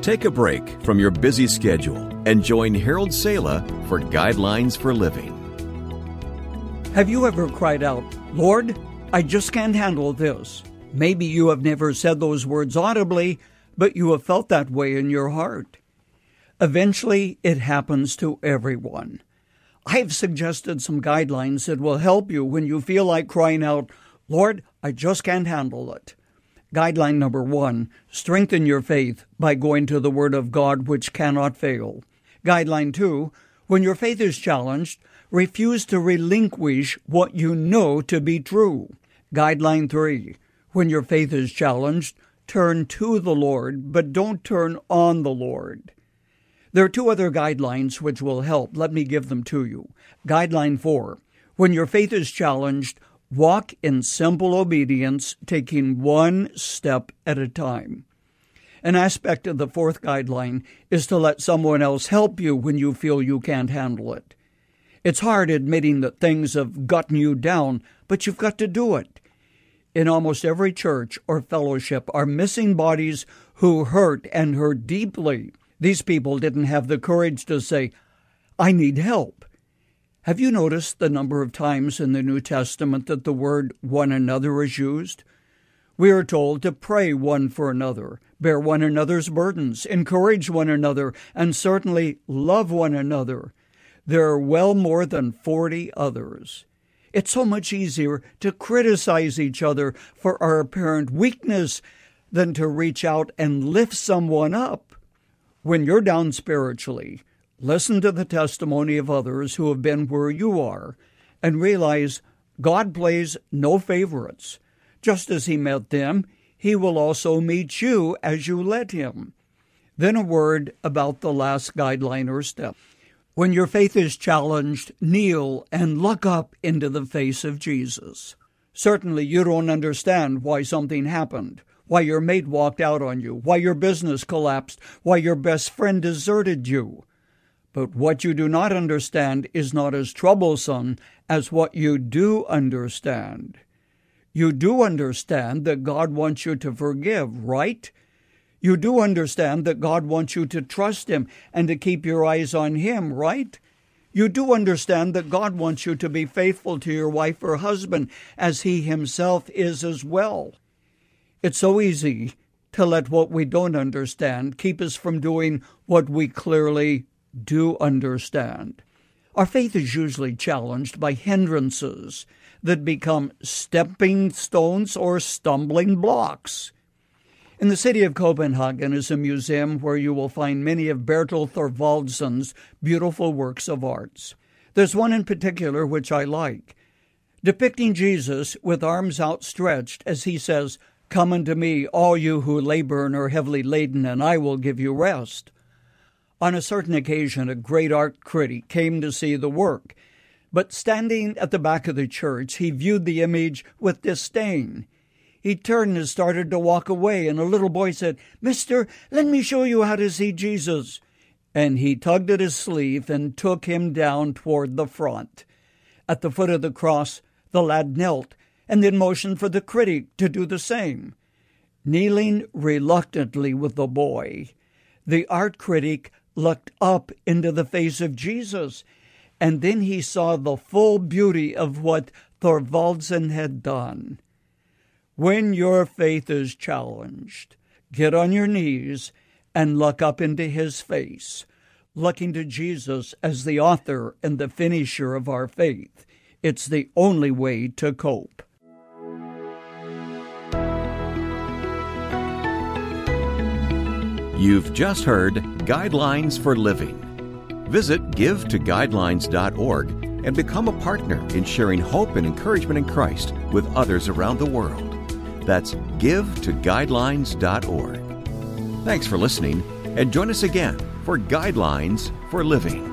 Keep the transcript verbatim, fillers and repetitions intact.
Take a break from your busy schedule and join Harold Sala for Guidelines for Living. Have you ever cried out, "Lord, I just can't handle this"? Maybe you have never said those words audibly, but you have felt that way in your heart. Eventually, it happens to everyone. I've suggested some guidelines that will help you when you feel like crying out, "Lord, I just can't handle it." Guideline number one, strengthen your faith by going to the Word of God, which cannot fail. Guideline two, when your faith is challenged, refuse to relinquish what you know to be true. Guideline three, when your faith is challenged, turn to the Lord, but don't turn on the Lord. There are two other guidelines which will help. Let me give them to you. Guideline four, when your faith is challenged, walk in simple obedience, taking one step at a time. An aspect of the fourth guideline is to let someone else help you when you feel you can't handle it. It's hard admitting that things have gotten you down, but you've got to do it. In almost every church or fellowship are missing bodies who hurt and hurt deeply. These people didn't have the courage to say, "I need help." Have you noticed the number of times in the New Testament that the word "one another" is used? We are told to pray one for another, bear one another's burdens, encourage one another, and certainly love one another. There are well more than forty others. It's so much easier to criticize each other for our apparent weakness than to reach out and lift someone up. When you're down spiritually, listen to the testimony of others who have been where you are and realize God plays no favorites. Just as He met them, He will also meet you as you let Him. Then a word about the last guideline or step. When your faith is challenged, kneel and look up into the face of Jesus. Certainly you don't understand why something happened, why your mate walked out on you, why your business collapsed, why your best friend deserted you. But what you do not understand is not as troublesome as what you do understand. You do understand that God wants you to forgive, right? You do understand that God wants you to trust Him and to keep your eyes on Him, right? You do understand that God wants you to be faithful to your wife or husband as He Himself is as well. It's so easy to let what we don't understand keep us from doing what we clearly do understand. Our faith is usually challenged by hindrances that become stepping stones or stumbling blocks. In the city of Copenhagen is a museum where you will find many of Bertel Thorvaldsen's beautiful works of arts. There's one in particular which I like, depicting Jesus with arms outstretched as He says, "Come unto me, all you who labor and are heavily laden, and I will give you rest." On a certain occasion, a great art critic came to see the work, but standing at the back of the church, he viewed the image with disdain. He turned and started to walk away, and a little boy said, "Mister, let me show you how to see Jesus." And he tugged at his sleeve and took him down toward the front. At the foot of the cross, the lad knelt and then motioned for the critic to do the same. Kneeling reluctantly with the boy, the art critic looked up into the face of Jesus, and then he saw the full beauty of what Thorvaldsen had done. When your faith is challenged, get on your knees and look up into His face, looking to Jesus as the author and the finisher of our faith. It's the only way to cope. You've just heard Guidelines for Living. Visit give to guidelines dot org and become a partner in sharing hope and encouragement in Christ with others around the world. That's give to guidelines dot org. Thanks for listening, and join us again for Guidelines for Living.